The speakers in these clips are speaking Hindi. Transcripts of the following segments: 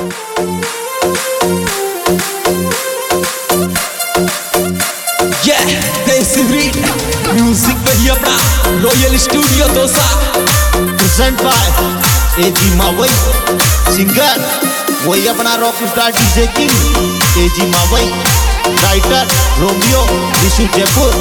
म्यूजिक वही अपना Royal Studio Dausa present by AG Mavai singer वही अपना rock star DJ king AG Mavai writer Romeo Vishu Jaipur.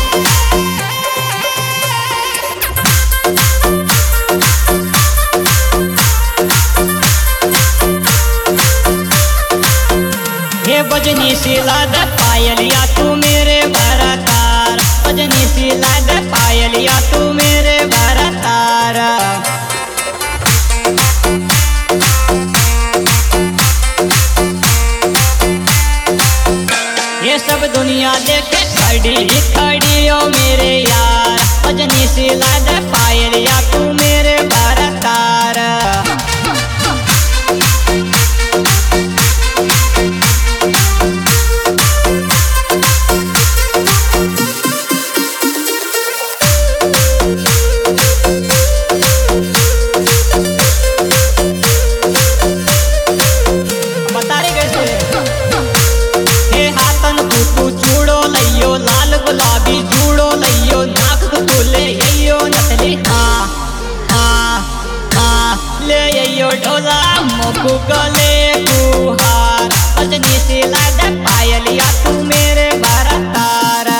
बजनी सिला दे पायलिया तू मेरे भरतार, बजनी सिला दे पायलिया तू मेरे भरतार। ये सब दुनिया देखे खड़ी खड़ी ओ मेरे यार, बजनी सिला दे पायलिया तू मेरे भरतार। गुलाबी जूड़ो लइयो नाक तुले ययो नकली हाँ हाँ हाँ ले ययो ढोला मोकू गले कुहार, बजनी सिला दे पायलिया तू मेरे भरतार।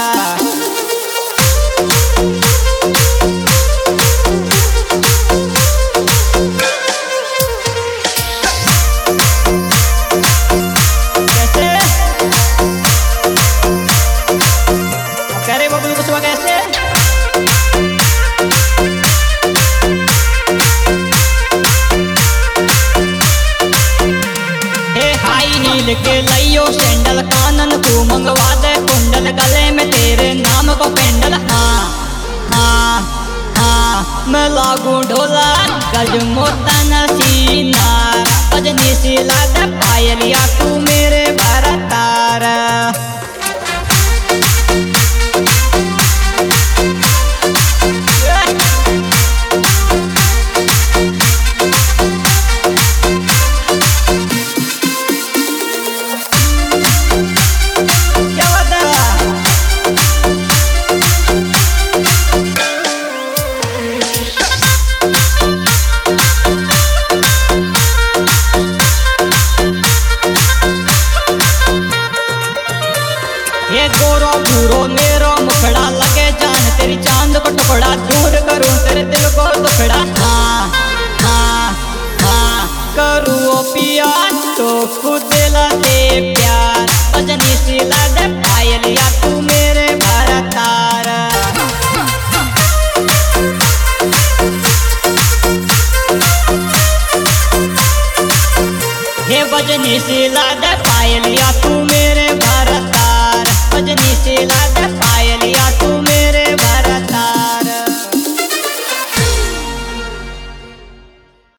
के लइयो सैंडल कानन को मंगवा दे कुंडल, गले में तेरे नाम को पेंडल हाँ हाँ हाँ मैं लागू ढोला गज मोतन सीना, बजनी सिला दे पायलिया तू मेरे भरतार। ये गोरो भूरो मेरो मुखड़ा लगे जान तेरी चांद को टुकड़ा, दूर करूं तेरे दिल को दुखड़ा हाँ हाँ हाँ करूं ओ पिया तो खुद दे प्यार, बजनी सिला दे पायलिया तू मेरे भरतार। ये बजनी सिला दे पायलिया तू मेरे भरतार, बजनी सिला दे पायलिया तू मेरे